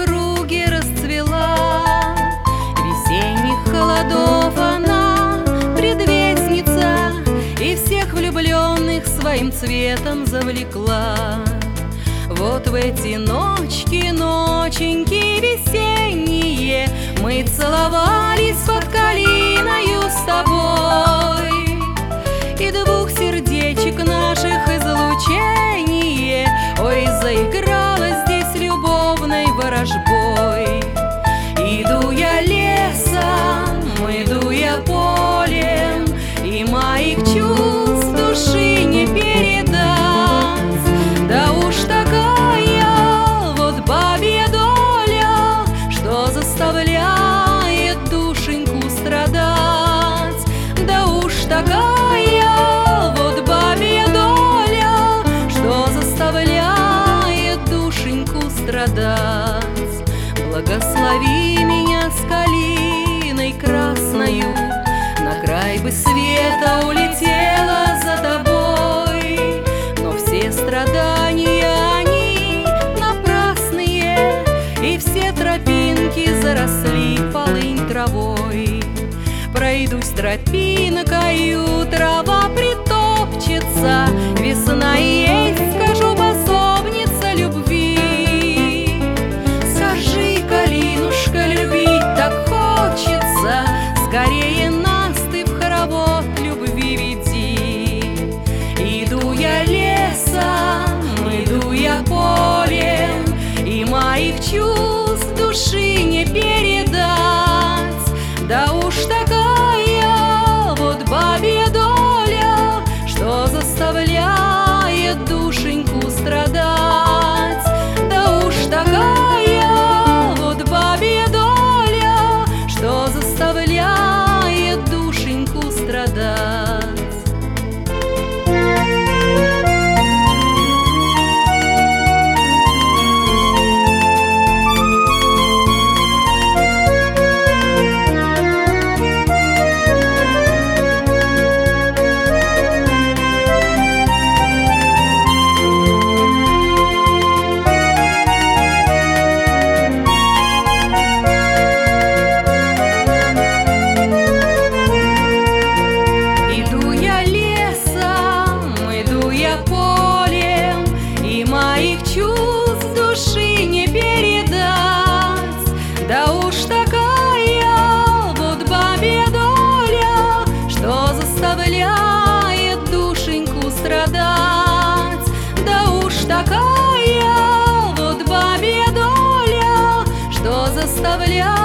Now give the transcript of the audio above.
округе расцвела. Весенних холодов она предвестница, и всех влюбленных своим цветом завлекла. Вот в эти ночки, ноченьки весенние, мы целовались под калиною с тобой, и двух сердечек наших излучение, ой, заиграло здесь любовной ворожбой. Иду я лесом, иду я полем, и моих чувств души не передать. Да уж такая вот бабья доля, что заставляет душеньку страдать. Да уж такая вот бабья доля, что заставляет душеньку страдать. Благослови меня с калиной красною, на край бы света улетела за тобой. Но все страдания, они напрасные, и все тропинки заросли полынь травой. Пройдусь тропинкою, трава притопчется, весна и есть, скажу, пособница любви. Скажи, калинушка, любить так хочется, скорее нас ты в хоровод любви веди. Иду я лесом, иду я полем, и моих чувств души не передать. Да уж такая вот бабья доля, что заставляет душеньку страдать. Да уж такая вот бабья доля, что заставляет душеньку страдать. Чувств души не передать. Да уж такая вот бабья доля, что заставляет душеньку страдать. Да уж такая вот бабья доля, что заставляет